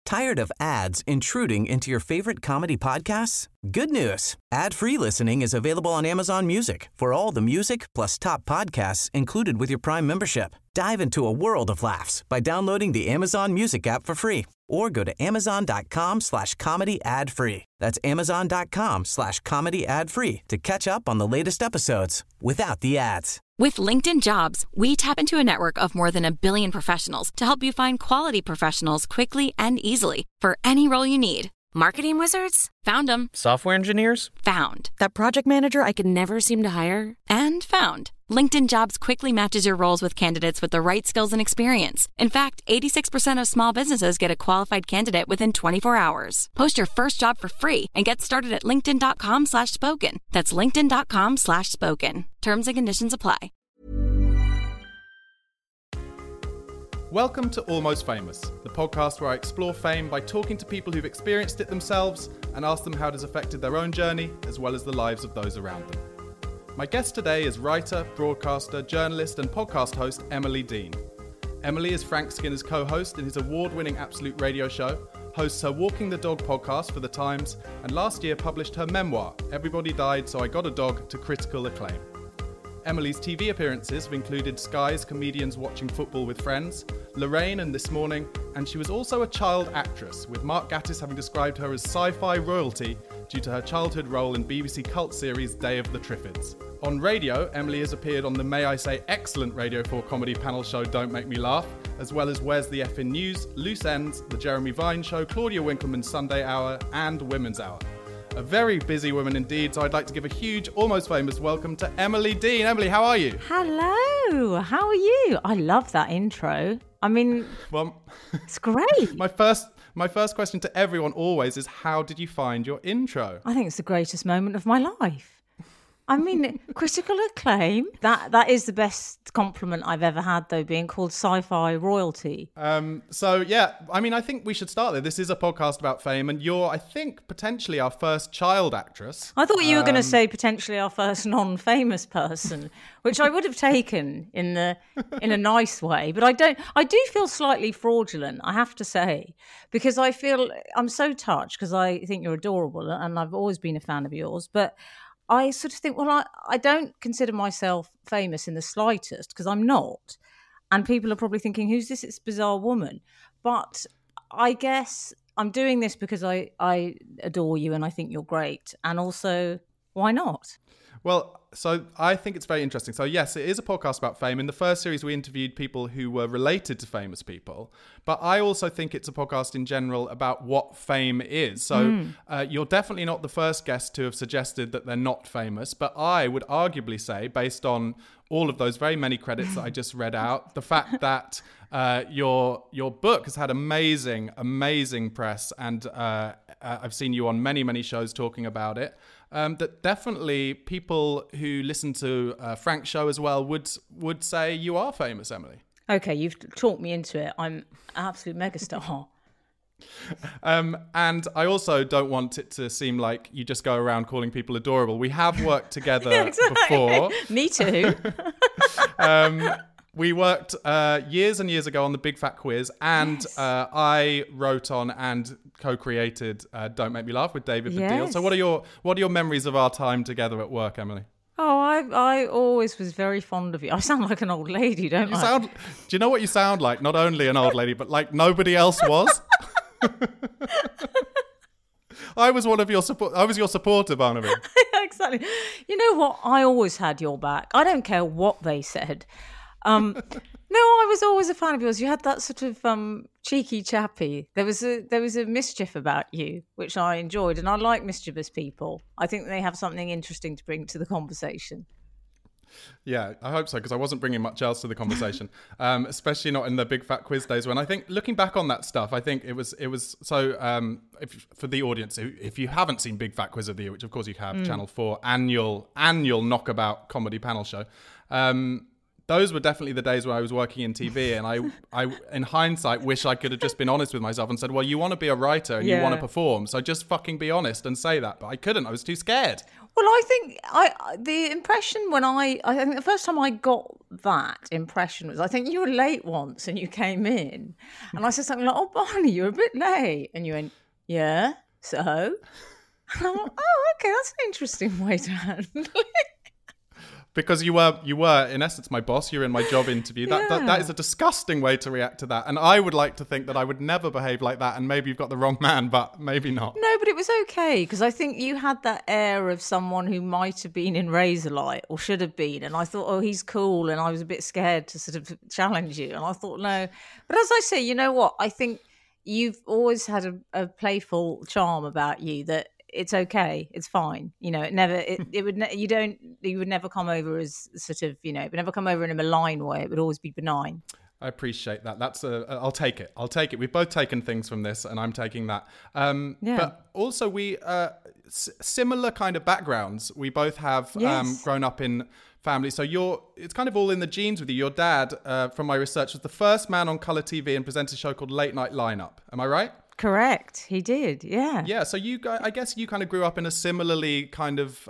Tired of ads intruding into your favorite comedy podcasts? Good news. Ad-free listening is available on Amazon Music for all the music plus top podcasts included with your Prime membership. Dive into a world of laughs by downloading the Amazon Music app for free or go to amazon.com/comedy ad-free. That's amazon.com/comedy ad-free to catch up on the latest episodes without the ads. With LinkedIn Jobs, we tap into a network of more than 1 billion professionals to help you find quality professionals quickly and easily for any role you need. Marketing wizards? Found them. Software engineers? Found. That project manager I could never seem to hire? And found. LinkedIn Jobs quickly matches your roles with candidates with the right skills and experience. In fact, 86% of small businesses get a qualified candidate within 24 hours. Post your first job for free and get started at linkedin.com/spoken. That's linkedin.com/spoken. Terms and conditions apply. Welcome to Almost Famous, the podcast where I explore fame by talking to people who've experienced it themselves and ask them how it has affected their own journey, as well as the lives of those around them. My guest today is writer, broadcaster, journalist and podcast host Emily Dean. Emily is Frank Skinner's co-host in his award-winning Absolute Radio show, hosts her Walking the Dog podcast for The Times, and last year published her memoir, Everybody Died So I Got a Dog, to critical acclaim. Emily's TV appearances have included Sky's Comedians Watching Football with Friends, Lorraine and This Morning, and she was also a child actress, with Mark Gatiss having described her as sci-fi royalty due to her childhood role in BBC cult series Day of the Triffids. On radio, Emily has appeared on the, may I say, excellent Radio 4 comedy panel show Don't Make Me Laugh, as well as Where's the Effin' News, Loose Ends, The Jeremy Vine Show, Claudia Winkleman's Sunday Hour, and Women's Hour. A very busy woman indeed, so I'd like to give a huge, almost famous welcome to Emily Dean. Emily, how are you? Hello, how are you? I love that intro. I mean, well, it's great. My first question to everyone always is, how did you find your intro? I think it's the greatest moment of my life. I mean, critical acclaim. That is the best compliment I've ever had, though, being called sci-fi royalty. So, yeah, I mean, I think we should start there. This is a podcast about fame, and you're, I think, potentially our first child actress. I thought you were going to say potentially our first non-famous person, which I would have taken in a nice way. But I do feel slightly fraudulent, I have to say, because I feel I'm so touched because I think you're adorable and I've always been a fan of yours. But I sort of think, well, I don't consider myself famous in the slightest because I'm not. And people are probably thinking, who's this bizarre woman? But I guess I'm doing this because I adore you and I think you're great. And also, why not? Well, so I think it's very interesting. So yes, it is a podcast about fame. In the first series, we interviewed people who were related to famous people. But I also think it's a podcast in general about what fame is. So you're definitely not the first guest to have suggested that they're not famous. But I would arguably say, based on all of those very many credits that I just read out, the fact that your book has had amazing press, and I've seen you on many shows talking about it. That definitely people who listen to Frank's show as well would say you are famous, Emily. Okay, you've talked me into it. I'm an absolute megastar. And I also don't want it to seem like you just go around calling people adorable. We have worked together before. Me too. We worked years and years ago on the Big Fat Quiz, and yes. I wrote on and co-created Don't Make Me Laugh with David Baddiel. Yes. So what are your memories of our time together at work, Emily? Oh, I always was very fond of you. I sound like an old lady, don't I? Do you know what you sound like? Not only an old lady, but like nobody else was. I was your supporter, Barnaby. Exactly. You know what? I always had your back. I don't care what they said. No, I was always a fan of yours. You had that sort of cheeky chappy. There was a mischief about you, which I enjoyed, and I like mischievous people. I think they have something interesting to bring to the conversation. Yeah, I hope so, because I wasn't bringing much else to the conversation, especially not in the Big Fat Quiz days. When I think, looking back on that stuff, I think it was so. For the audience, if you haven't seen Big Fat Quiz of the Year, which of course you have, Channel 4 annual knockabout comedy panel show. those were definitely the days when I was working in TV, and I in hindsight wish I could have just been honest with myself and said, well, you want to be a writer and you want to perform, so just fucking be honest and say that. But I couldn't. I was too scared. Well, I think the impression when I think the first time I got that impression was, I think you were late once and you came in and I said something like, oh, Barney, you're a bit late. And you went, yeah, so? And I went, oh, okay, that's an interesting way to handle it. Because you were in essence my boss. You're in my job interview. That is a disgusting way to react to that. And I would like to think that I would never behave like that. And maybe you've got the wrong man, but maybe not. No, but it was okay because I think you had that air of someone who might have been in Razorlight or should have been. And I thought, oh, he's cool. And I was a bit scared to sort of challenge you. And I thought, no. But as I say, you know what? I think you've always had a playful charm about you that. It's okay. It's fine. You know, you would never come over as sort of, you know, it would never come over in a malign way. It would always be benign. I appreciate that. I'll take it. We've both taken things from this and I'm taking that. But also we, similar kind of backgrounds. We both have grown up in family. So it's kind of all in the genes with you. Your dad, from my research, was the first man on colour TV and presented a show called Late Night Lineup. Am I right? Correct. He did. Yeah. Yeah. So I guess you kind of grew up in a similarly kind of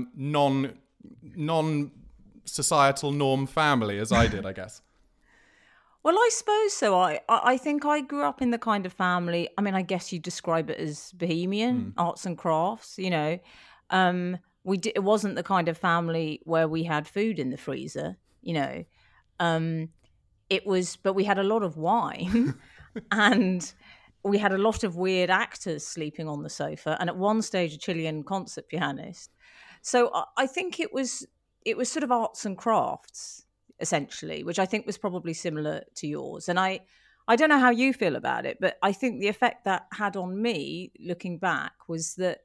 non-societal norm family as I did, I guess. Well, I suppose so. I think I grew up in the kind of family, I mean, I guess you describe it as bohemian, arts and crafts, you know. It wasn't the kind of family where we had food in the freezer, you know. But we had a lot of wine and we had a lot of weird actors sleeping on the sofa, and at one stage a Chilean concert pianist. So I think it was sort of arts and crafts essentially, which I think was probably similar to yours. And I don't know how you feel about it, but I think the effect that had on me looking back was that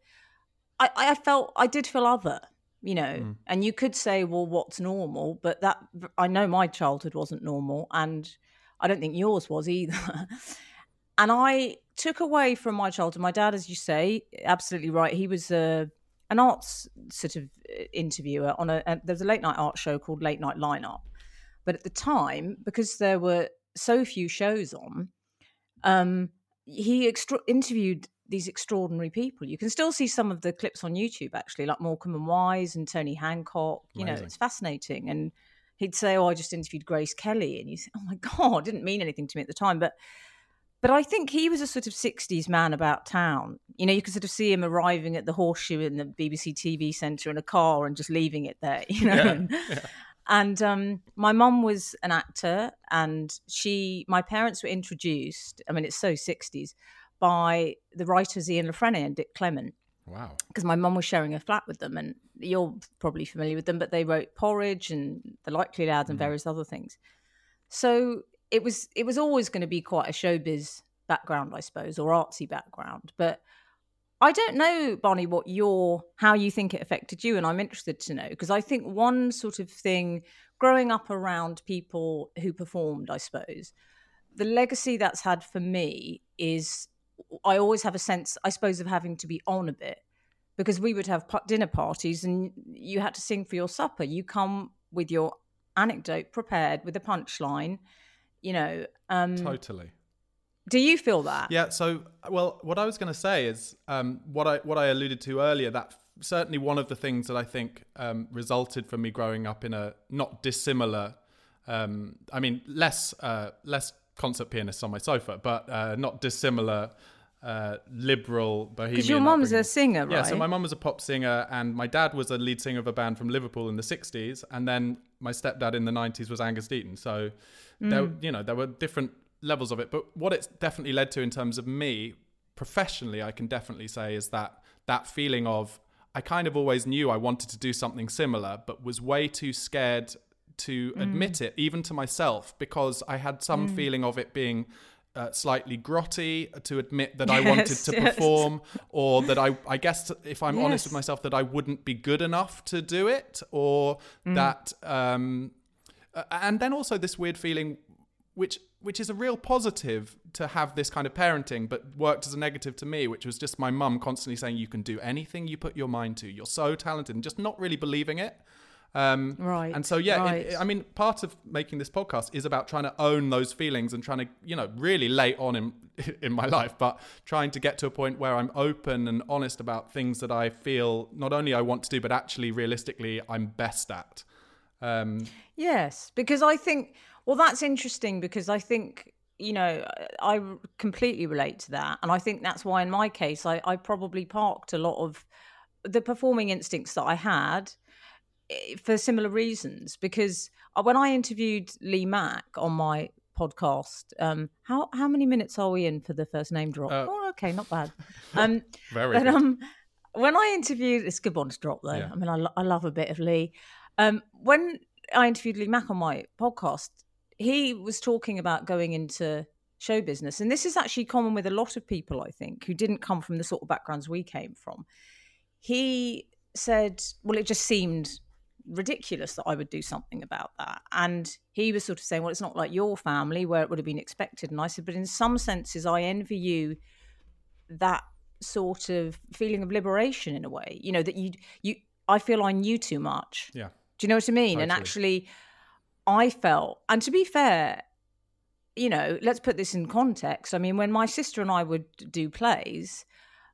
I did feel other, you know. And you could say, well, what's normal? But I know my childhood wasn't normal, and I don't think yours was either. And I took away from my childhood, my dad, as you say, absolutely right. He was an arts sort of interviewer on there's a late night art show called Late Night Lineup. But at the time, because there were so few shows on, he interviewed these extraordinary people. You can still see some of the clips on YouTube, actually, like Morecambe & Wise and Tony Hancock. You know, it's fascinating. And he'd say, oh, I just interviewed Grace Kelly. And you say, oh, my God, it didn't mean anything to me at the time. But I think he was a sort of 60s man about town. You know, you could sort of see him arriving at the Horseshoe in the BBC TV centre in a car and just leaving it there, you know. Yeah. And my mum was an actor, and my parents were introduced, I mean, it's so 60s, by the writers Ian La Frenais and Dick Clement. Wow. Because my mum was sharing a flat with them, and you're probably familiar with them, but they wrote Porridge and The Likely Lads and various other things. So it was always going to be quite a showbiz background, I suppose, or artsy background. But I don't know, Barney, how you think it affected you, and I'm interested to know, because I think one sort of thing, growing up around people who performed, I suppose, the legacy that's had for me is I always have a sense, I suppose, of having to be on a bit, because we would have dinner parties and you had to sing for your supper. You come with your anecdote prepared with a punchline, you know. Totally. Do you feel that? Yeah. So, well, what I was going to say is what I alluded to earlier, that certainly one of the things that I think resulted from me growing up in a not dissimilar, less concert pianists on my sofa, but not dissimilar liberal bohemian. Because your mum's a singer, right? Yeah, so my mum was a pop singer, and my dad was a lead singer of a band from Liverpool in the 60s, and then my stepdad in the 90s was Angus Deaton. So there were different levels of it, but what it's definitely led to in terms of me professionally, I can definitely say, is that feeling of, I kind of always knew I wanted to do something similar, but was way too scared to admit it, even to myself, because I had some feeling of it being slightly grotty to admit that I wanted to perform, or that I guess, if I'm honest with myself, that I wouldn't be good enough to do it, or that, and then also this weird feeling, which is a real positive to have this kind of parenting, but worked as a negative to me, which was just my mum constantly saying, you can do anything you put your mind to. You're so talented, and just not really believing it. Right. And so, part of making this podcast is about trying to own those feelings and trying to, really late on in my life, but trying to get to a point where I'm open and honest about things that I feel not only I want to do, but actually realistically I'm best at. Yes, because I think, that's interesting because I think, I completely relate to that. And I think that's why in my case, I probably parked a lot of the performing instincts that I had for similar reasons. Because when I interviewed Lee Mack on my podcast, how many minutes are we in for the first name drop? Okay, not bad. Very good. When I interviewed, it's a good one to drop though. Yeah. I mean, I love a bit of Lee. When I interviewed Lee Mack on my podcast, he was talking about going into show business. And this is actually common with a lot of people, I think, who didn't come from the sort of backgrounds we came from. He said, well, it just seemed ridiculous that I would do something about that. And he was sort of saying, well, it's not like your family where it would have been expected. And I said, but in some senses, I envy you that sort of feeling of liberation in a way, that I feel I knew too much. Yeah. Do you know what I mean? Totally. And actually, I felt, and to be fair, let's put this in context. I mean, when my sister and I would do plays,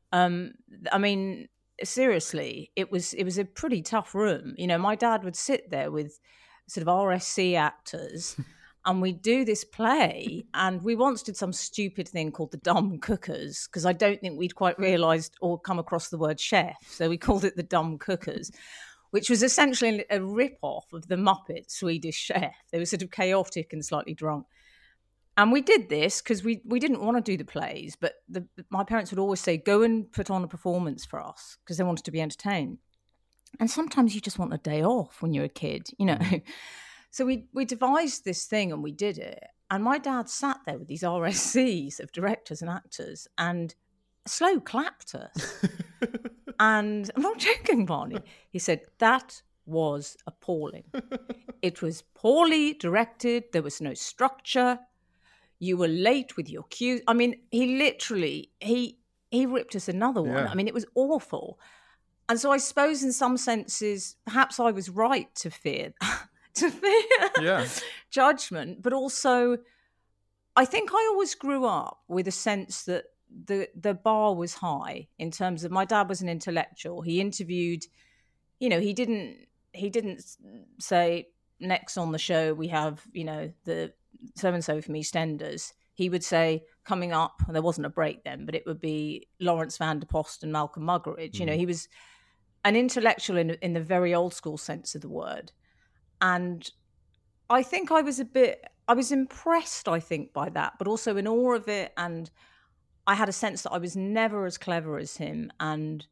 seriously, it was a pretty tough room. My dad would sit there with sort of RSC actors and we'd do this play, and we once did some stupid thing called the Dumb Cookers, because I don't think we'd quite realised or come across the word chef. So we called it the Dumb Cookers, which was essentially a rip-off of the Muppet Swedish Chef. They were sort of chaotic and slightly drunk. And we did this because we didn't want to do the plays, but my parents would always say, go and put on a performance for us, because they wanted to be entertained. And sometimes you just want a day off when you're a kid, So we devised this thing and we did it. And my dad sat there with these RSCs of directors and actors and slow clapped us. And I'm not joking, Barney. He said, that was appalling. It was poorly directed. There was no structure. You were late with your cues. I mean, he literally, he ripped us another one. Yeah. I mean, it was awful. And so I suppose in some senses, perhaps I was right to fear judgment. But also, I think I always grew up with a sense that the bar was high in terms of, my dad was an intellectual. He interviewed, he didn't say, next on the show we have, the so-and-so from EastEnders. He would say, coming up, and there wasn't a break then, but it would be Lawrence van der Post and Malcolm Muggeridge. He was an intellectual in the very old school sense of the word. And I think I was impressed, I think, by that, but also in awe of it. And I had a sense that I was never as clever as him, and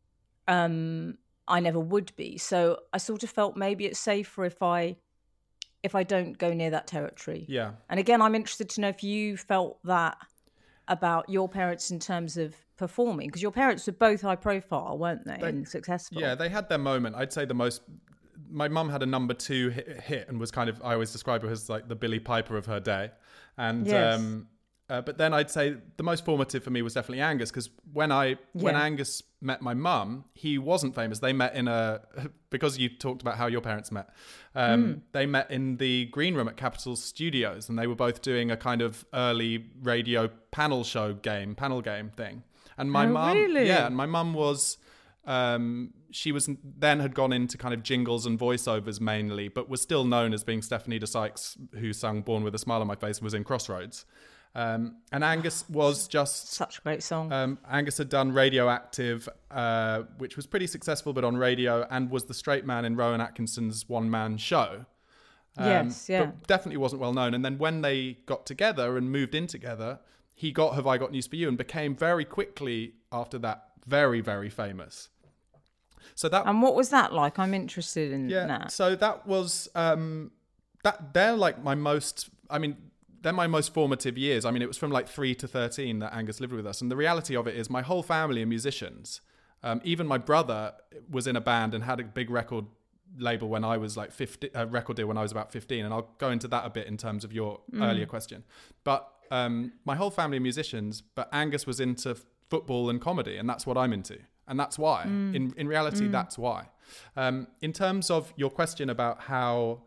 I never would be. So I sort of felt maybe it's safer if I don't go near that territory. Yeah. And again, I'm interested to know if you felt that about your parents in terms of performing, because your parents were both high profile, weren't they, and successful? Yeah, they had their moment. I'd say my mum had a number 2 hit and was kind of, I always describe her as like the Billie Piper of her day. And yes. But then I'd say the most formative for me was definitely Angus, because when Angus met my mum, he wasn't famous. They met because you talked about how your parents met, they met in the green room at Capitol Studios, and they were both doing a kind of early radio panel game thing. And my mum, really? and my mum was, she had gone into kind of jingles and voiceovers mainly, but was still known as being Stephanie DeSykes, who sang Born with a Smile on My Face and was in Crossroads. And Angus was just such a great song. Angus had done Radioactive, which was pretty successful, but on radio, and was the straight man in Rowan Atkinson's one-man show. But definitely wasn't well known. And then when they got together and moved in together, he got Have I Got News for You and became very quickly after that very, very famous. And what was that like? I'm interested in that. So that was they're like they're my most formative years. I mean, it was from like 3 to 13 that Angus lived with us. And the reality of it is my whole family are musicians. Even my brother was in a band and had a big record label when I was like 15, record deal when I was about 15. And I'll go into that a bit in terms of your earlier question. But my whole family are musicians, but Angus was into football and comedy, and that's what I'm into. And that's why. In reality, that's why. In terms of your question about how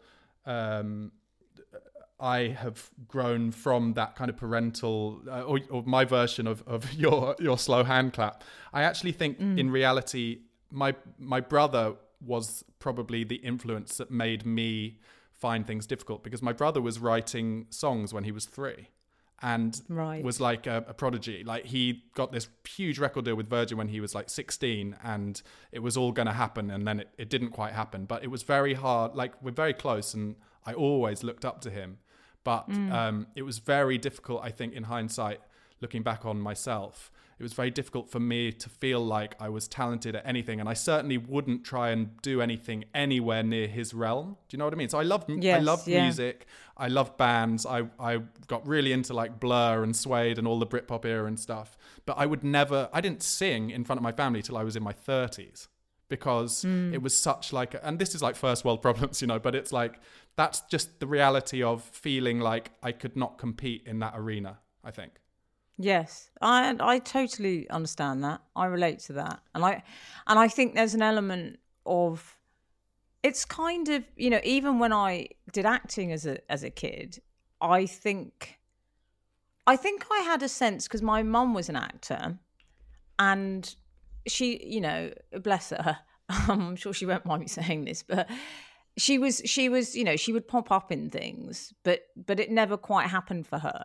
I have grown from that kind of parental, or my version of your slow hand clap, I actually think in reality, my brother was probably the influence that made me find things difficult, because my brother was writing songs when he was 3 and was like a prodigy. Like, he got this huge record deal with Virgin when he was like 16, and it was all going to happen, and then it didn't quite happen. But it was very hard. Like, we're very close, and I always looked up to him. But it was very difficult, I think, in hindsight, looking back on myself. It was very difficult for me to feel like I was talented at anything, and I certainly wouldn't try and do anything anywhere near his realm. Do you know what I mean? So I loved music, I loved bands, I got really into like Blur and Suede and all the Britpop era and stuff. But I didn't sing in front of my family till I was in my 30s, because it was such like, and this is like first world problems, you know, but it's like, that's just the reality of feeling like I could not compete in that arena, I think. Yes, I totally understand that. I relate to that, and I think there's an element of, it's kind of, you know, even when I did acting as a kid, I think I had a sense, because my mum was an actor, and she, you know, bless her, I'm sure she won't mind me saying this, but she was, you know, she would pop up in things, but it never quite happened for her.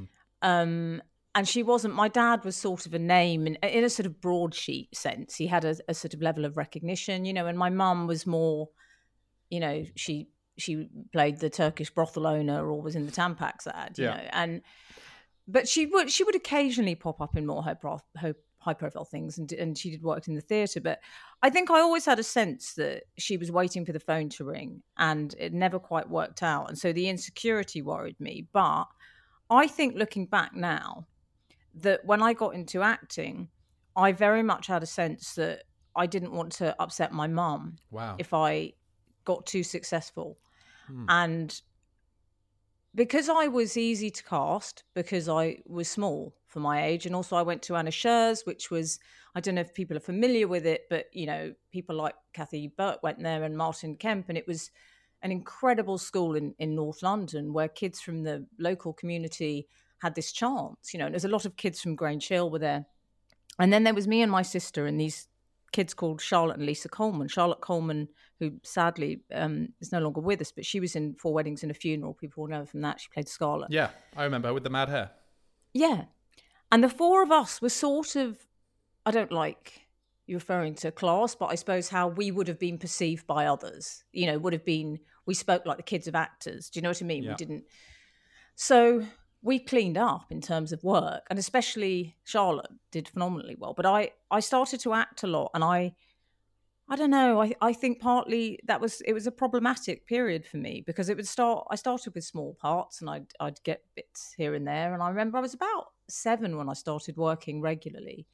And she wasn't, my dad was sort of a name in a sort of broadsheet sense. He had a sort of level of recognition, you know, and my mum was more, you know, she played the Turkish brothel owner or was in the Tampax ad, you know, but she would occasionally pop up in more her high profile things, and she did work in the theatre. But I think I always had a sense that she was waiting for the phone to ring, and it never quite worked out. And so the insecurity worried me. But I think, looking back now, that when I got into acting, I very much had a sense that I didn't want to upset my mum if I got too successful. And because I was easy to cast, because I was small for my age, and also I went to Anna Scher's, which was, I don't know if people are familiar with it, but, you know, people like Kathy Burke went there, and Martin Kemp, and it was an incredible school in North London, where kids from the local community had this chance, you know, and there's a lot of kids from Grange Hill were there. And then there was me and my sister and these kids called Charlotte and Lisa Coleman. Charlotte Coleman, who sadly is no longer with us, but she was in 4 Weddings and a Funeral. People will know her from that. She played Scarlett. Yeah, I remember her with the mad hair. Yeah. And the 4 of us were sort of, I don't like you referring to class, but I suppose how we would have been perceived by others, you know, would have been, we spoke like the kids of actors. Do you know what I mean? We didn't. So we cleaned up in terms of work, and especially Charlotte did phenomenally well. But I started to act a lot, and I don't know, I think partly it was a problematic period for me, because I started with small parts, and I'd get bits here and there. And I remember I was about 7 when I started working regularly,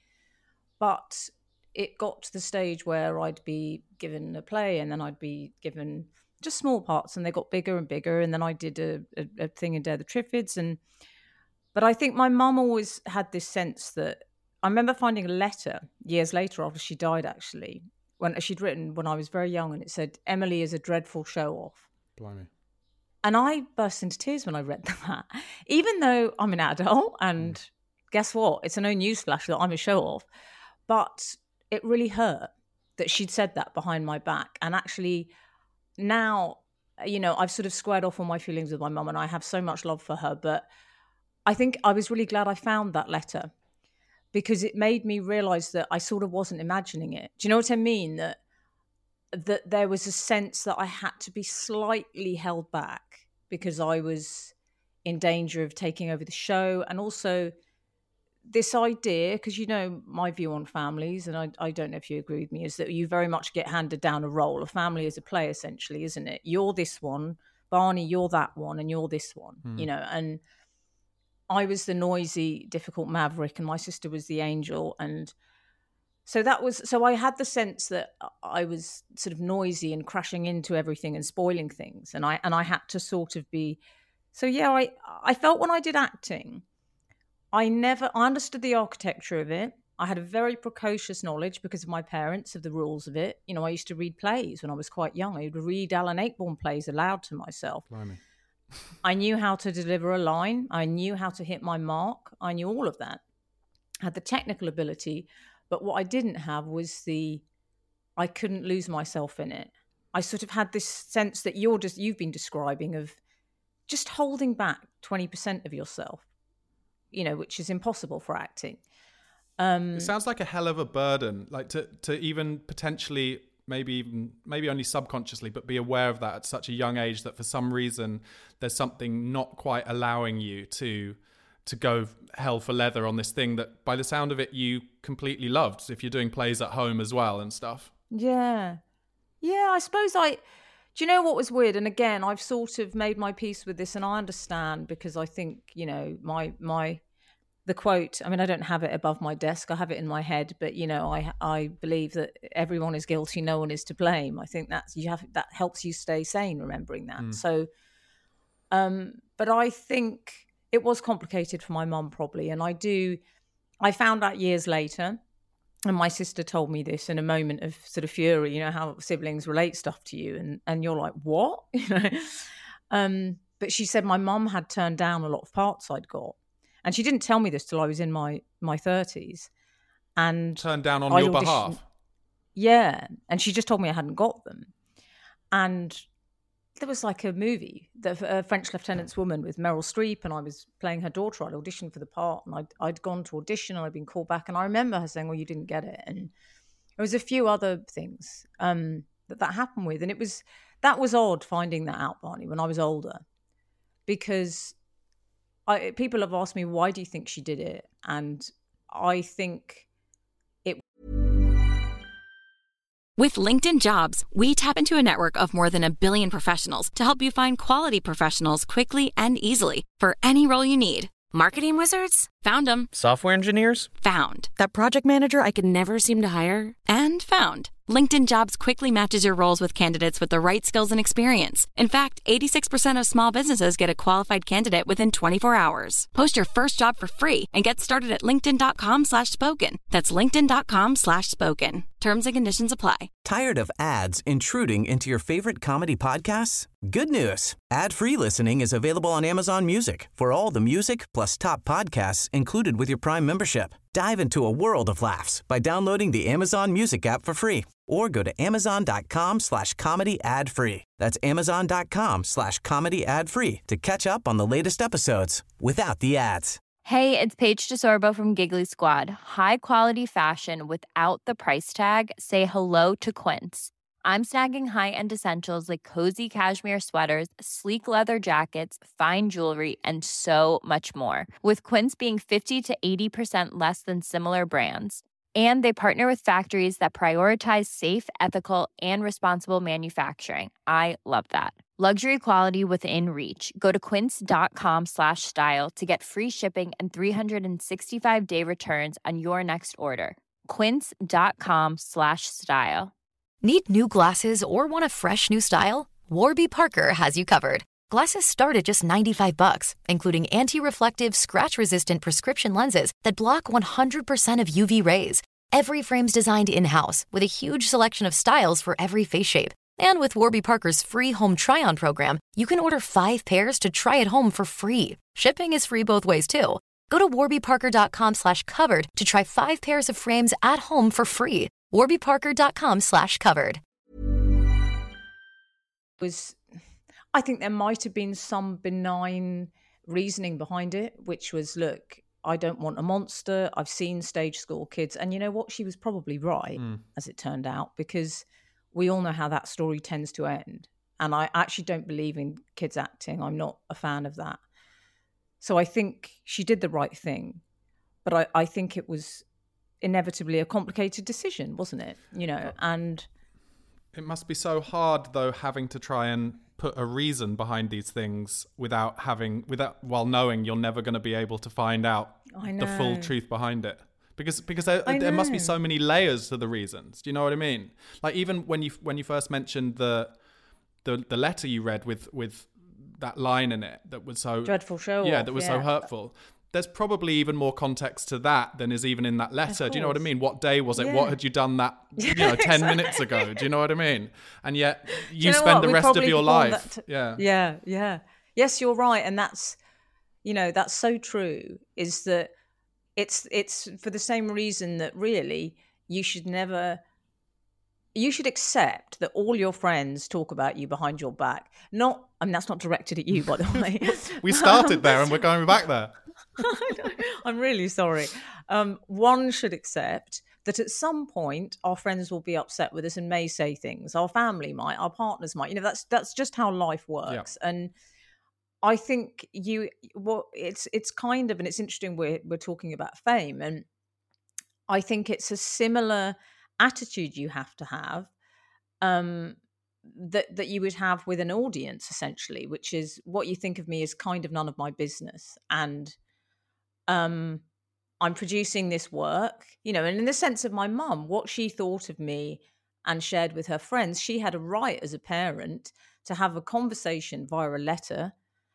but it got to the stage where I'd be given a play, and then I'd be given just small parts, and they got bigger and bigger. And then I did a thing in Dare the Triffids. But I think my mum always had this sense that, I remember finding a letter years later after she died, actually, when she'd written when I was very young, and it said, "Emily is a dreadful show-off." Blimey. And I burst into tears when I read that, even though I'm an adult, and guess what? It's no newsflash that I'm a show-off. But it really hurt that she'd said that behind my back. And actually, now, you know, I've sort of squared off all my feelings with my mum, and I have so much love for her. But I think I was really glad I found that letter, because it made me realize that I sort of wasn't imagining it. Do you know what I mean? That there was a sense that I had to be slightly held back because I was in danger of taking over the show. And also this idea, because you know my view on families, and I don't know if you agree with me, is that you very much get handed down a role. A family is a play, essentially, isn't it? You're this one, Barney, you're that one, and you're this one, you know. And I was the noisy, difficult maverick, and my sister was the angel. And so I had the sense that I was sort of noisy and crashing into everything and spoiling things. And I had to sort of be, so yeah, I felt when I did acting I understood the architecture of it. I had a very precocious knowledge because of my parents of the rules of it. You know, I used to read plays when I was quite young. I would read Alan Ayckbourn plays aloud to myself. Blimey. I knew how to deliver a line. I knew how to hit my mark. I knew all of that. I had the technical ability, but what I didn't have was I couldn't lose myself in it. I sort of had this sense that you've been describing of just holding back 20% of yourself, you know, which is impossible for acting. It sounds like a hell of a burden, like to even potentially, maybe only subconsciously, but be aware of that at such a young age, that for some reason there's something not quite allowing you to go hell for leather on this thing that, by the sound of it, you completely loved, if you're doing plays at home as well and stuff. Yeah, I suppose do you know what was weird? And again, I've sort of made my peace with this, and I understand, because I think, you know, the quote, I mean, I don't have it above my desk, I have it in my head, but, you know, I believe that everyone is guilty, no one is to blame. I think that helps you stay sane, remembering that. So, but I think it was complicated for my mum, probably. And I found out years later, and my sister told me this in a moment of sort of fury, you know, how siblings relate stuff to you. And you're like, what? You know? But she said my mum had turned down a lot of parts I'd got. And she didn't tell me this till I was in my 30s. And turned down on your behalf? Yeah. And she just told me I hadn't got them. And there was like a movie, The French Lieutenant's Woman, with Meryl Streep, and I was playing her daughter. I'd auditioned for the part, and I'd gone to audition, and I'd been called back. And I remember her saying, well, you didn't get it. And there was a few other things that happened with. And that was odd, finding that out, Barney, when I was older. Because people have asked me, why do you think she did it? And I think With LinkedIn Jobs, we tap into a network of more than 1 billion professionals to help you find quality professionals quickly and easily for any role you need. Marketing wizards? Found them. Software engineers? Found. That project manager I could never seem to hire? And found. LinkedIn Jobs quickly matches your roles with candidates with the right skills and experience. In fact, 86% of small businesses get a qualified candidate within 24 hours. Post your first job for free and get started at linkedin.com/spoken. That's linkedin.com/spoken. Terms and conditions apply. Tired of ads intruding into your favorite comedy podcasts? Good news. Ad-free listening is available on Amazon Music for all the music plus top podcasts included with your Prime membership. Dive into a world of laughs by downloading the Amazon Music app for free, or go to amazon.com/comedy ad-free. That's amazon.com/comedy ad-free to catch up on the latest episodes without the ads. Hey, it's Paige DeSorbo from Giggly Squad. High quality fashion without the price tag. Say hello to Quince. I'm snagging high-end essentials like cozy cashmere sweaters, sleek leather jackets, fine jewelry, and so much more. With Quince being 50 to 80% less than similar brands. And they partner with factories that prioritize safe, ethical, and responsible manufacturing. I love that. Luxury quality within reach. Go to quince.com/style to get free shipping and 365-day returns on your next order. Quince.com/style. Need new glasses or want a fresh new style? Warby Parker has you covered. Glasses start at just $95, including anti-reflective, scratch-resistant prescription lenses that block 100% of UV rays. Every frame's designed in-house with a huge selection of styles for every face shape. And with Warby Parker's free home try-on program, you can order 5 pairs to try at home for free. Shipping is free both ways, too. Go to warbyparker.com/covered to try 5 pairs of frames at home for free. warbyparker.com/covered. I think there might have been some benign reasoning behind it, which was, look, I don't want a monster. I've seen stage school kids. And you know what? She was probably right, as it turned out, because we all know how that story tends to end. And I actually don't believe in kids acting. I'm not a fan of that. So I think she did the right thing. But I think it was inevitably a complicated decision, wasn't it? You know, and it must be so hard, though, having to try and put a reason behind these things while knowing you're never going to be able to find out the full truth behind it. Because there must be so many layers to the reasons. Do you know what I mean? Like, even when you first mentioned the letter you read with that line in it that was so dreadful show. Yeah, that was so hurtful. there's probably even more context to that than is even in that letter. Do you know what I mean? What day was it? Yeah. What had you done that 10 minutes ago? Do you know what I mean? And yet you know spend what? the We rest of probably your performed life. Yeah. Yes, you're right. And that's, that's so true, is that it's for the same reason that really you should accept that all your friends talk about you behind your back. That's not directed at you, by the way. We started there and we're going back there. I'm really sorry. One should accept that at some point our friends will be upset with us and may say things. Our family might, our partners might. That's just how life works. Yeah. And I think it's kind of, and it's interesting we're talking about fame, and I think it's a similar attitude you have to have that you would have with an audience, essentially, which is what you think of me is kind of none of my business. And I'm producing this work, and in the sense of my mum, what she thought of me and shared with her friends, she had a right as a parent to have a conversation via a letter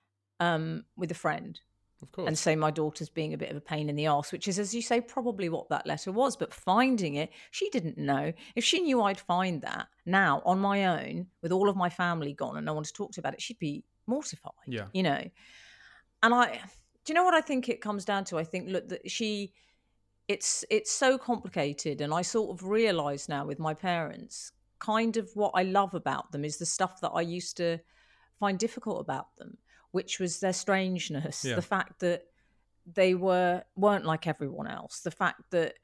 with a friend. Of course. And say my daughter's being a bit of a pain in the arse, which is, as you say, probably what that letter was. But finding it, she didn't know. If she knew I'd find that now on my own, with all of my family gone and no one to talk to about it, she'd be mortified. Yeah. And do you know what I think it comes down to? I think, look, that it's so complicated. And I sort of realise now with my parents, kind of what I love about them is the stuff that I used to find difficult about them, which was their strangeness, the fact that they weren't like everyone else, the fact that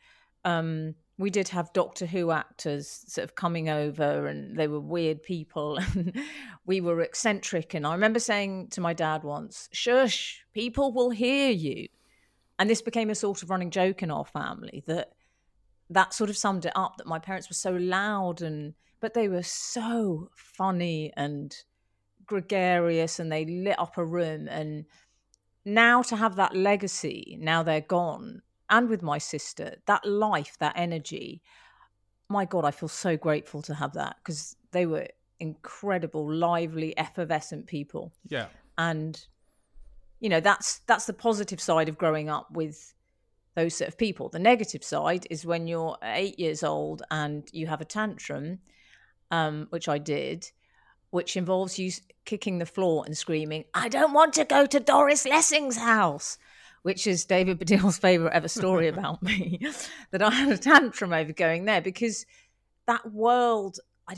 we did have Doctor Who actors sort of coming over and they were weird people and we were eccentric. And I remember saying to my dad once, shush, people will hear you. And this became a sort of running joke in our family that sort of summed it up, that my parents were so loud but they were so funny and gregarious, and they lit up a room. And now to have that legacy, now they're gone, and with my sister, that life, that energy, my God, I feel so grateful to have that, because they were incredible, lively, effervescent people. Yeah. And that's the positive side of growing up with those sort of people. The negative side is when you're 8 years old and you have a tantrum, which I did, which involves you kicking the floor and screaming, I don't want to go to Doris Lessing's house, which is David Baddiel's favourite ever story about me, that I had a tantrum over going there, because that world, I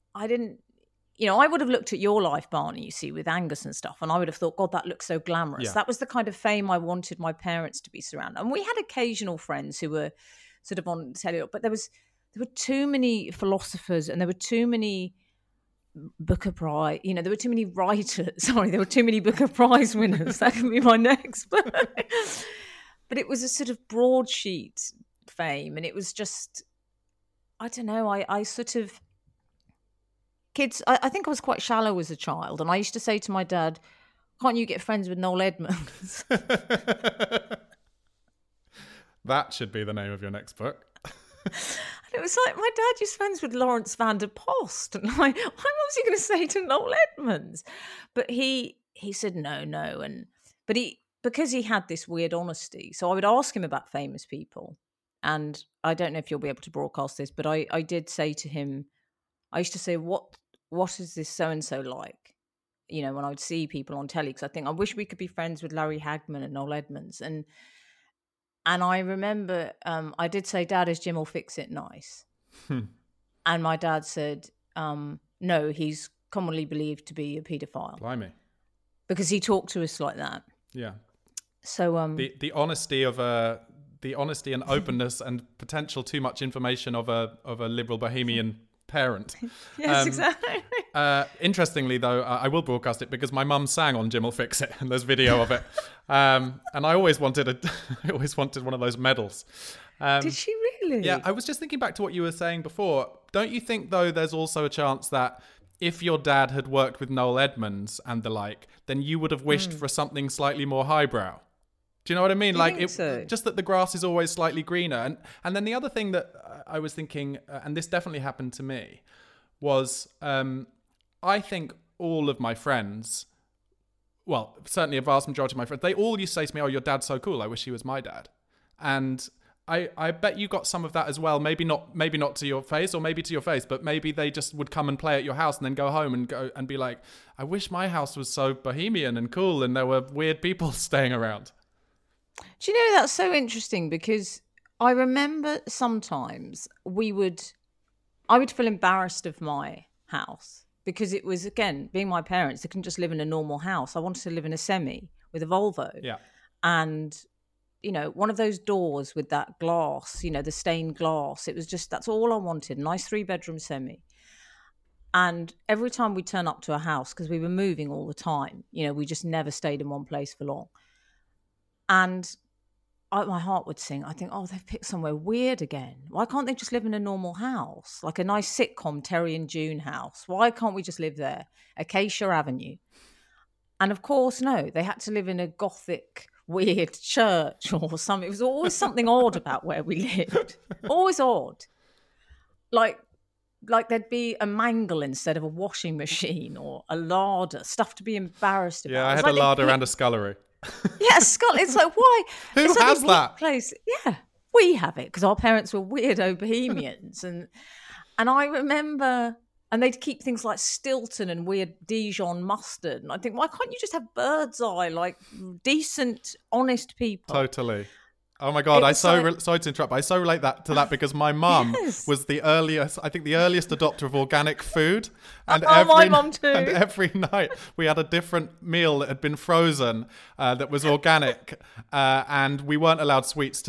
would have looked at your life, Barney, you see, with Angus and stuff, and I would have thought, God, that looks so glamorous. Yeah. That was the kind of fame I wanted my parents to be surrounded. And we had occasional friends who were sort of on telly, but there were too many philosophers, and there were too many Booker Prize, there were too many writers. Sorry, there were too many Booker Prize winners. That can be my next book. But it was a sort of broadsheet fame, and it was just, I don't know, I sort of, kids, I think I was quite shallow as a child, and I used to say to my dad, can't you get friends with Noel Edmonds? That should be the name of your next book. And it was like, my dad used friends with Lawrence van der Post. And what was he going to say to Noel Edmonds? But he said no. Because he had this weird honesty. So I would ask him about famous people. And I don't know if you'll be able to broadcast this, but I did say to him, I used to say, what is this so-and-so like? When I would see people on telly, because I think, I wish we could be friends with Larry Hagman and Noel Edmonds. And I remember I did say, Dad, is Jim'll Fix It nice? And my dad said, no, he's commonly believed to be a paedophile. Blimey. Because he talked to us like that. Yeah. So the honesty and openness and potential too much information of a liberal bohemian parent. Yes, exactly. Interestingly, though, I will broadcast it because my mum sang on Jim'll Fix It, and there's video of it. And I always wanted one of those medals. Did she really? Yeah, I was just thinking back to what you were saying before. Don't you think, though, there's also a chance that if your dad had worked with Noel Edmonds and the like, then you would have wished for something slightly more highbrow? Do you know what I mean? Just that the grass is always slightly greener. And then the other thing that I was thinking, and this definitely happened to me, was I think all of my friends well, certainly a vast majority of my friends, they all used to say to me, "Oh, your dad's so cool. I wish he was my dad." And I bet you got some of that as well. Maybe not to your face, or maybe to your face, but maybe they just would come and play at your house and then go home and be like, "I wish my house was so bohemian and cool and there were weird people staying around." Do you know, that's so interesting, because I remember sometimes I would feel embarrassed of my house, because it was, again, being my parents, they couldn't just live in a normal house. I wanted to live in a semi with a Volvo. Yeah. And, you know, one of those doors with that glass, you know, the stained glass, it was just, that's all I wanted. Nice 3-bedroom semi. And every time we turn up to a house, because we were moving all the time, you know, we just never stayed in one place for long. And my heart would sink. I think, oh, they've picked somewhere weird again. Why can't they just live in a normal house? Like a nice sitcom, Terry and June house. Why can't we just live there? Acacia Avenue. And of course, no, they had to live in a Gothic, weird church or something. It was always something odd about where we lived. Always odd. Like there'd be a mangle instead of a washing machine, or a larder, stuff to be embarrassed about. Yeah, I had a larder and a scullery. Yeah, skull. It's like, why? Who it's like has that? Place. Yeah, we have it because our parents were weirdo bohemians, and I remember, and they'd keep things like Stilton and weird Dijon mustard, and I think, why can't you just have Bird's Eye, like decent, honest people? Totally. Oh my God, sorry to interrupt, but I so relate to that because my mum was the earliest adopter of organic food. And my mum too. And every night we had a different meal that had been frozen that was organic. And we weren't allowed sweets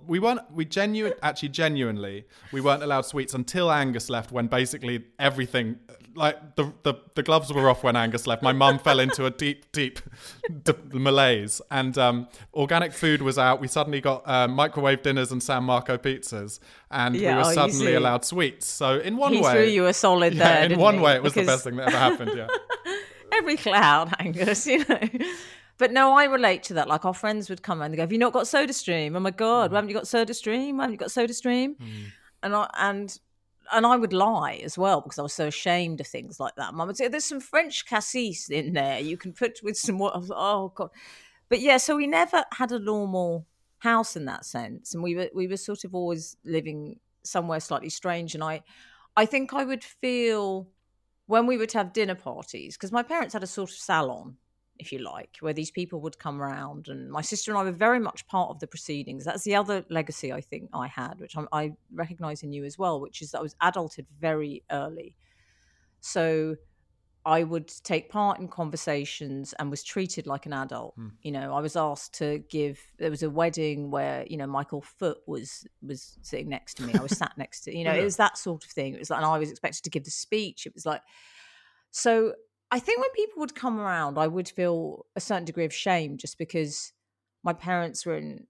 genuinely, we weren't allowed sweets until Angus left, when basically everything, like the gloves were off when Angus left. My mum fell into a deep malaise, and organic food was out. We suddenly got microwave dinners and San Marco pizzas, and we were suddenly allowed sweets. So in one way, he threw you a solid there. In one way, it was the best thing that ever happened. Yeah, every cloud, Angus, you know. But no, I relate to that. Like, our friends would come and they go, "Have you not got SodaStream? Oh my God, why haven't you got SodaStream? Why haven't you got SodaStream?" And I would lie as well, because I was so ashamed of things like that. Mum would say, "There's some French cassis in there you can put with some water." I was like, oh God. But yeah, so we never had a normal house in that sense, and we were sort of always living somewhere slightly strange. And I think I would feel, when we would have dinner parties, because my parents had a sort of salon, if you like, where these people would come around, and my sister and I were very much part of the proceedings. That's the other legacy I think I had, which I recognise in you as well, which is that I was adulted very early. So I would take part in conversations and was treated like an adult. You know, I was asked to there was a wedding where, you know, Michael Foot was sitting next to me. I was sat next to, you know, it was that sort of thing. It was like, and I was expected to give the speech. It was like, so I think when people would come around, I would feel a certain degree of shame, just because my parents wouldn't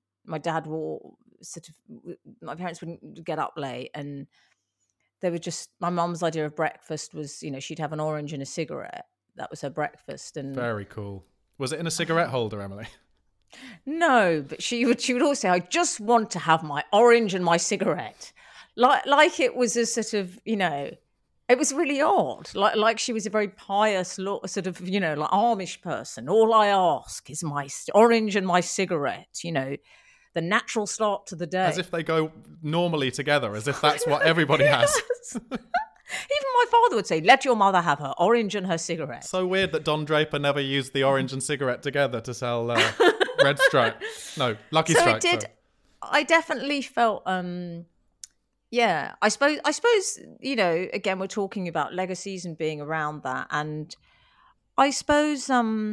get up late, and they were just, my mum's idea of breakfast was, you know, she'd have an orange and a cigarette. That was her breakfast. And very cool. Was it in a cigarette holder, Emily? No, but she would always say, "I just want to have my orange and my cigarette." Like it was a sort of, you know, it was really odd. Like she was a very pious sort of, you know, like Amish person. "All I ask is my orange and my cigarette," you know, the natural start to the day. As if they go normally together, as if that's what everybody has. Even my father would say, "Let your mother have her orange and her cigarette." So weird that Don Draper never used the orange and cigarette together to sell Red Stripe. No, Lucky Strike. So it did. Sorry. I definitely felt, yeah, I suppose, you know, again, we're talking about legacies and being around that. And I suppose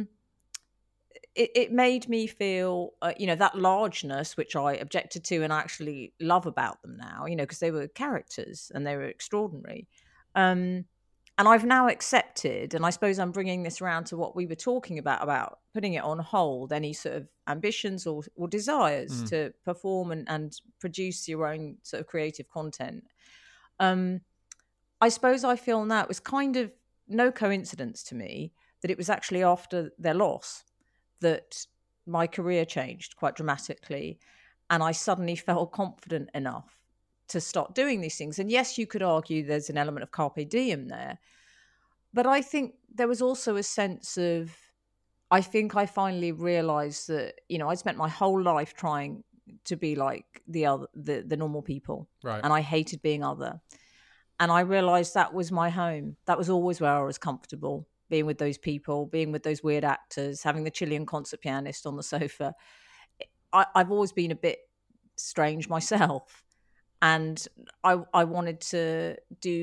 it made me feel, you know, that largeness, which I objected to and I actually love about them now, you know, because they were characters and they were extraordinary. And I've now accepted, and I suppose I'm bringing this around to what we were talking about putting it on hold, any sort of ambitions or desires to perform and produce your own sort of creative content. I suppose I feel now it was kind of no coincidence to me that it was actually after their loss that my career changed quite dramatically, and I suddenly felt confident enough to start doing these things. And yes, you could argue there's an element of carpe diem there, but I think there was also a sense of, I think I finally realized that, I'd spent my whole life trying to be like the normal people. Right. And I hated being other. And I realized that was my home. That was always where I was comfortable, being with those people, being with those weird actors, having the Chilean concert pianist on the sofa. I've always been a bit strange myself. And I wanted to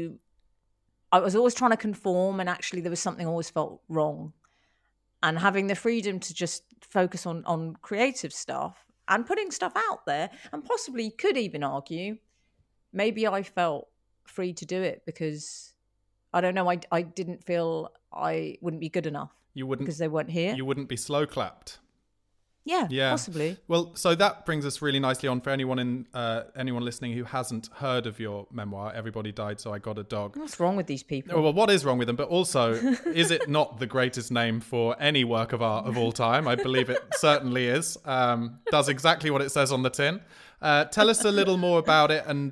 I was always trying to conform, and actually there was something I always felt wrong. And having the freedom to just focus on creative stuff and putting stuff out there, and possibly could even argue, maybe I felt free to do it because, I don't know, I didn't feel I wouldn't be good enough. You wouldn't, because they weren't here. You wouldn't be slow clapped. Yeah, possibly. Well, so that brings us really nicely on for anyone listening who hasn't heard of your memoir, Everybody Died, So I Got a Dog. What's wrong with these people? Well, what is wrong with them? But also, is it not the greatest name for any work of art of all time? I believe it certainly is. Does exactly what it says on the tin. Tell us a little more about it, and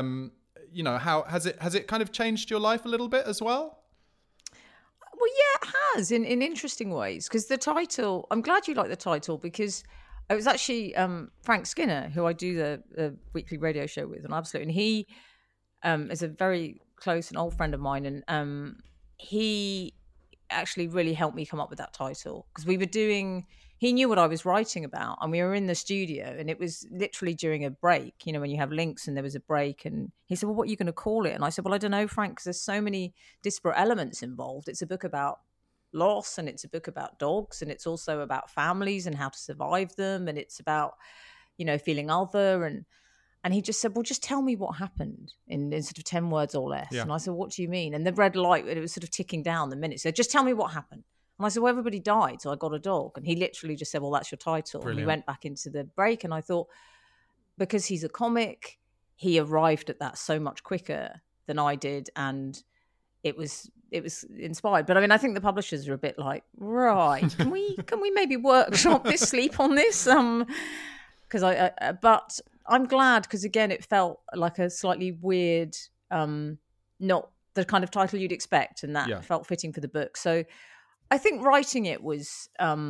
how has it kind of changed your life a little bit as well? Well, yeah, it has in interesting ways, because the title, I'm glad you like the title, because it was actually Frank Skinner, who I do the weekly radio show with, and he is a very close and old friend of mine, and he actually really helped me come up with that title, because he knew what I was writing about, and we were in the studio, and it was literally during a break, when you have links and there was a break, and he said, well, what are you going to call it? And I said, well, I don't know, Frank, because there's so many disparate elements involved. It's a book about loss, and it's a book about dogs, and it's also about families and how to survive them, and it's about, feeling other, and he just said, well, just tell me what happened in sort of 10 words or less. Yeah. And I said, what do you mean? And the red light, it was sort of ticking down the minute. So just tell me what happened. And I said, well, everybody died, so I got a dog. And he literally just said, well, that's your title. Brilliant. And we went back into the break, and I thought, because he's a comic, he arrived at that so much quicker than I did, and it was inspired. But I mean, I think the publishers are a bit like, right, can we maybe workshop this, sleep on this? Because but I'm glad, because again, it felt like a slightly weird, not the kind of title you'd expect, and that felt fitting for the book. So I think writing it was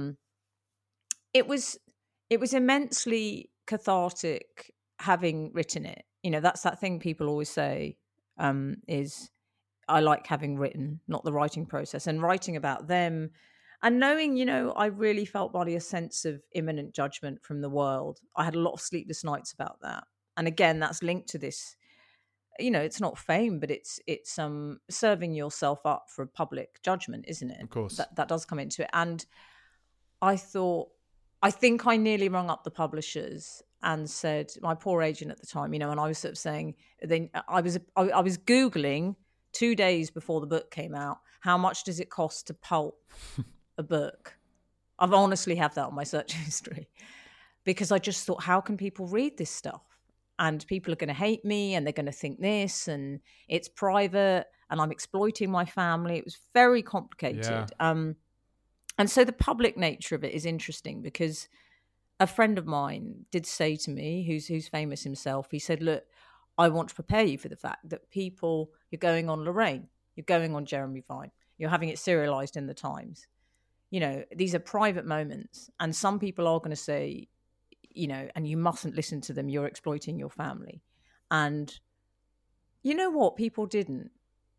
immensely cathartic having written it. That's that thing people always say, is I like having written, not the writing process, and writing about them and knowing, I really felt by a sense of imminent judgment from the world. I had a lot of sleepless nights about that. And again, that's linked to this, it's not fame, but it's serving yourself up for a public judgment, isn't it? Of course. That does come into it. And I think I nearly rung up the publishers and said, my poor agent at the time, and I was sort of saying, I was Googling 2 days before the book came out, how much does it cost to pulp a book? I've honestly have that on my search history, because I just thought, how can people read this stuff? And people are going to hate me, and they're going to think this, and it's private, and I'm exploiting my family. It was very complicated. Yeah. And so the public nature of it is interesting, because a friend of mine did say to me, who's famous himself, he said, look, I want to prepare you for the fact that you're going on Lorraine, you're going on Jeremy Vine, you're having it serialized in the Times. These are private moments, and some people are going to say, and you mustn't listen to them, you're exploiting your family. And you know what? People didn't.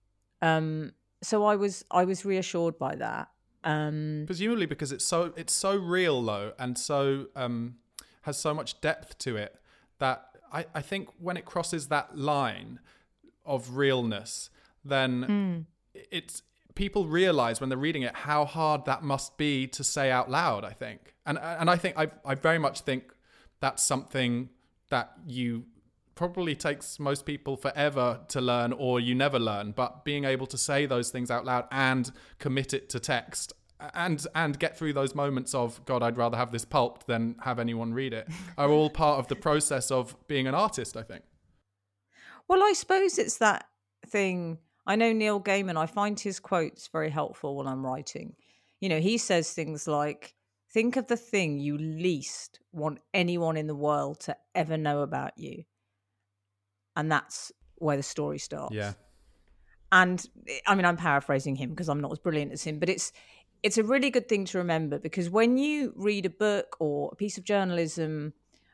So I was reassured by that. Presumably because it's so real, though, and so has so much depth to it, that I think when it crosses that line of realness, then it's people realize when they're reading it how hard that must be to say out loud, I think. And I think I very much think that's something that you probably takes most people forever to learn, or you never learn. But being able to say those things out loud and commit it to text and get through those moments of, God, I'd rather have this pulped than have anyone read it, are all part of the process of being an artist, I think. Well, I suppose it's that thing. I know Neil Gaiman, I find his quotes very helpful when I'm writing. He says things like, think of the thing you least want anyone in the world to ever know about you. And that's where the story starts. Yeah. And I mean, I'm paraphrasing him because I'm not as brilliant as him, but it's a really good thing to remember, because when you read a book or a piece of journalism,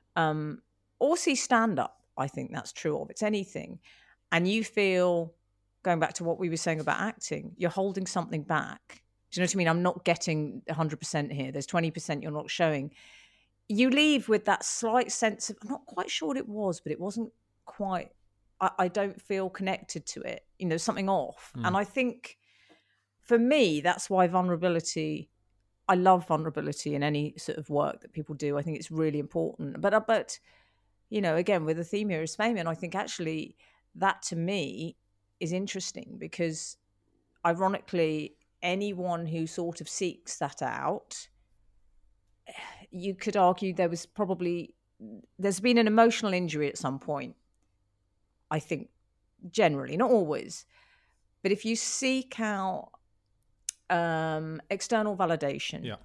or see stand-up, I think that's true of, it's anything, and you feel, going back to what we were saying about acting, you're holding something back. Do you know what I mean? I'm not getting 100% here. There's 20% you're not showing. You leave with that slight sense of, I'm not quite sure what it was, but it wasn't quite, I don't feel connected to it. You know, something off. And I think for me, that's why vulnerability, I love vulnerability in any sort of work that people do. I think it's really important. But you know, again, with the theme here is fame. And I think actually that to me is interesting, because ironically, anyone who sort of seeks that out, you could argue there's been an emotional injury at some point. I think generally, not always, but if you seek out external validation,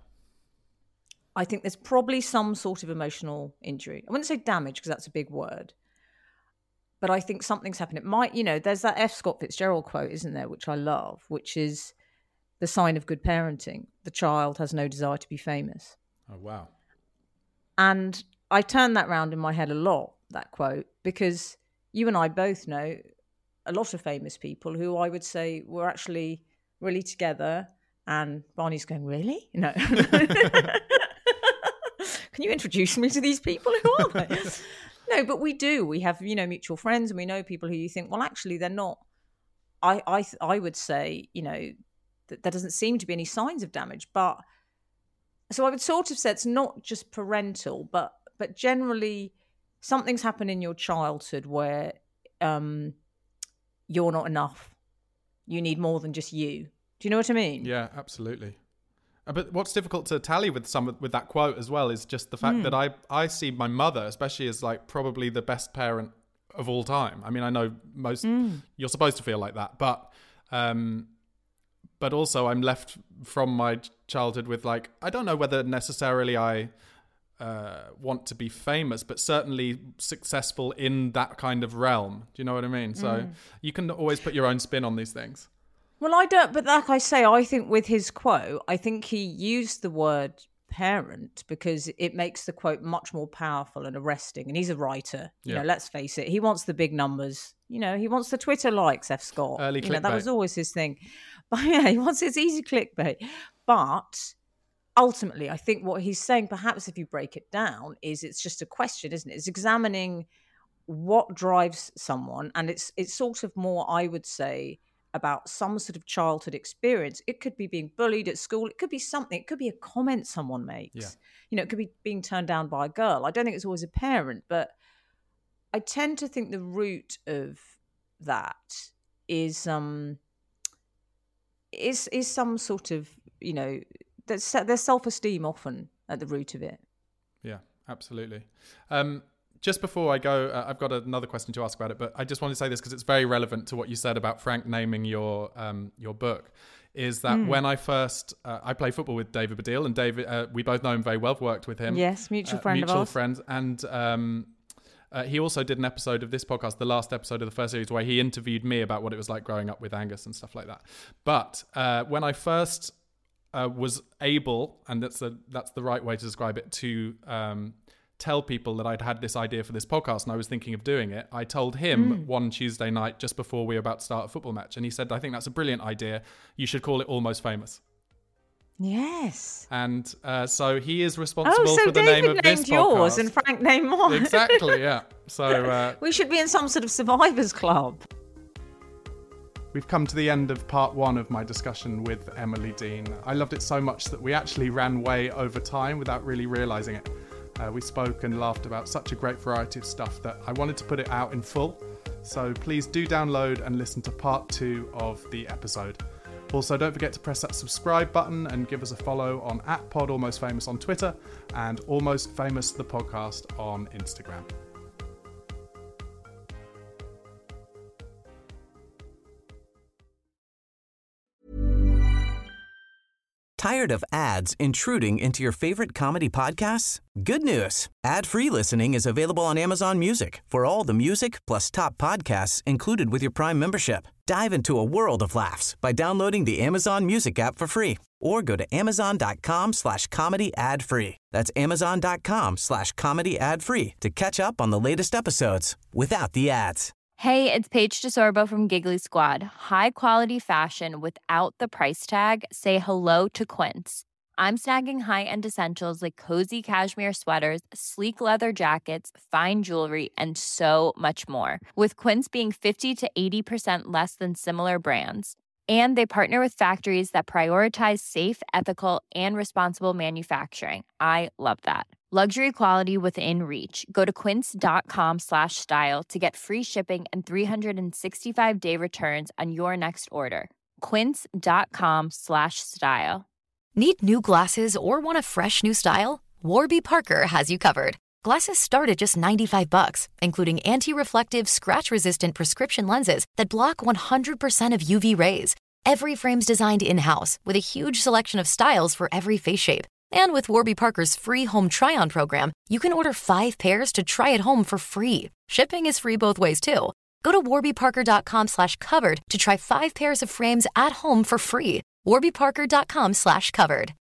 I think there's probably some sort of emotional injury. I wouldn't say damage, because that's a big word, but I think something's happened. It might, you know, there's that F. Scott Fitzgerald quote, isn't there, which I love, which is the sign of good parenting. The child has no desire to be famous. Oh, wow. And I turn that round in my head a lot, that quote, because you and I both know a lot of famous people who I would say were actually really together. And Barney's going, really? No. Can you introduce me to these people? Who are they? No, but we do. We have, you know, mutual friends, and we know people who you think, well, actually, they're not. I would say, you know, that there doesn't seem to be any signs of damage. But so I would sort of say it's not just parental, but generally something's happened in your childhood where you're not enough. You need more than just you. Do you know what I mean? Yeah, absolutely. But what's difficult to tally with that quote as well is just the fact that I see my mother, especially, as like probably the best parent of all time. I mean, I know most you're supposed to feel like that, but also I'm left from my childhood with, like, I don't know whether necessarily I want to be famous, but certainly successful in that kind of realm. Do you know what I mean? So you can always put your own spin on these things. Well, I don't, but like I say, I think with his quote, I think he used the word parent because it makes the quote much more powerful and arresting. And he's a writer. You know, let's face it. He wants the big numbers. You know, he wants the Twitter likes, F. Scott. Early clickbait. That was always his thing. But yeah, he wants his easy clickbait. But ultimately, I think what he's saying, perhaps if you break it down, is it's just a question, isn't it? It's examining what drives someone. And it's sort of more, I would say, about some sort of childhood experience. It could be being bullied at school. It could be something. It could be a comment someone makes. Yeah. You know, it could be being turned down by a girl. I don't think it's always a parent, but I tend to think the root of that is some sort of, you know, there's self-esteem often at the root of it. Yeah, absolutely. Just before I go, I've got another question to ask about it, but I just want to say this because it's very relevant to what you said about Frank naming your book. Is that when I first I play football with David Baddiel, and David, we both know him very well. We've worked with him. Yes, mutual friend of ours. Mutual friends, and he also did an episode of this podcast, the last episode of the first series, where he interviewed me about what it was like growing up with Angus and stuff like that. But when I first was able, and that's the right way to describe it, to tell people that I'd had this idea for this podcast and I was thinking of doing it, I told him one Tuesday night just before we were about to start a football match, and he said, I think that's a brilliant idea. You should call it Almost Famous. Yes. And so he is responsible for the name of this podcast. David named yours and Frank named mine. Exactly, yeah. So we should be in some sort of survivors club. We've come to the end of part one of my discussion with Emily Dean. I loved it so much that we actually ran way over time without really realising it. We spoke and laughed about such a great variety of stuff that I wanted to put it out in full. So please do download and listen to part 2 of the episode. Also, don't forget to press that subscribe button and give us a follow on @PodAlmostFamous on Twitter and Almost Famous the podcast on Instagram. Tired of ads intruding into your favorite comedy podcasts? Good news. Ad-free listening is available on Amazon Music for all the music plus top podcasts included with your Prime membership. Dive into a world of laughs by downloading the Amazon Music app for free or go to amazon.com/comedy ad-free. That's amazon.com/comedy ad-free to catch up on the latest episodes without the ads. Hey, it's Paige DeSorbo from Giggly Squad. High quality fashion without the price tag. Say hello to Quince. I'm snagging high-end essentials like cozy cashmere sweaters, sleek leather jackets, fine jewelry, and so much more. With Quince being 50 to 80% less than similar brands. And they partner with factories that prioritize safe, ethical, and responsible manufacturing. I love that. Luxury quality within reach. Go to quince.com/style to get free shipping and 365-day returns on your next order. Quince.com/style. Need new glasses or want a fresh new style? Warby Parker has you covered. Glasses start at just $95, including anti-reflective, scratch-resistant prescription lenses that block 100% of UV rays. Every frame's designed in-house with a huge selection of styles for every face shape. And with Warby Parker's free home try-on program, you can order 5 pairs to try at home for free. Shipping is free both ways, too. Go to warbyparker.com/covered to try 5 pairs of frames at home for free. warbyparker.com/covered.